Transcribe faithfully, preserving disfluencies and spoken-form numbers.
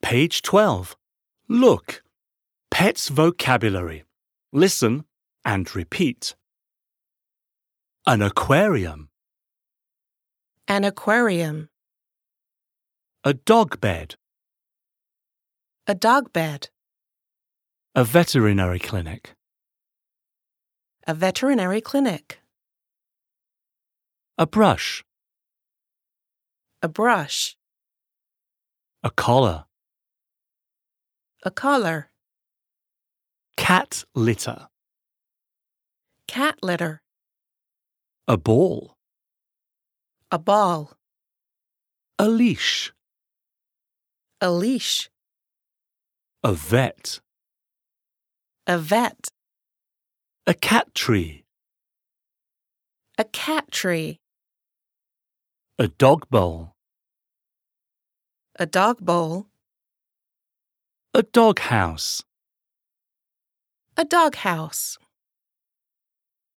Page twelve. Look. Pets vocabulary. Listen and repeat. An aquarium. An aquarium. A dog bed. A dog bed. A veterinary clinic. A veterinary clinic. A brush. A brush. A collar. A collar. Cat litter. Cat litter. A ball. A ball. A leash. A leash. A vet. A vet. A cat tree. A cat tree. A dog bowl. A dog bowl. A dog house. A dog house.